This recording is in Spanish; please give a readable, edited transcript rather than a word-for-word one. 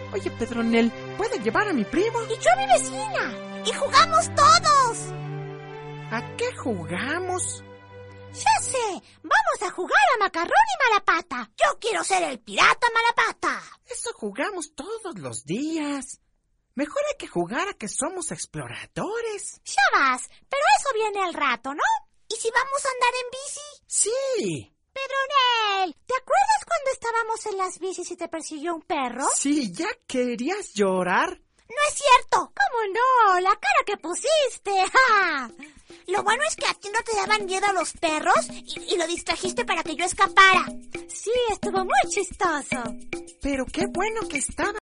Oye, Pedronel, ¿puede llevar a mi primo? Y yo a mi vecina. Y jugamos todos. ¿A qué jugamos? Ya sé, vamos a jugar a Macarrón y Malapata. Yo quiero ser el pirata Malapata. Eso jugamos todos los días. Mejor hay que jugar a que somos exploradores. Ya vas, pero eso viene al rato, ¿no? ¿Y si vamos a andar en bici? Sí. Pedronel, ¿te acuerdas cuando estábamos en las bicis y te persiguió un perro? Sí, ¿ya querías llorar? No es cierto. ¿Cómo no? La cara que pusiste. ¡Ja! Lo bueno es que a ti no te daban miedo los perros y lo distrajiste para que yo escapara. Sí, estuvo muy chistoso. Pero qué bueno que estaba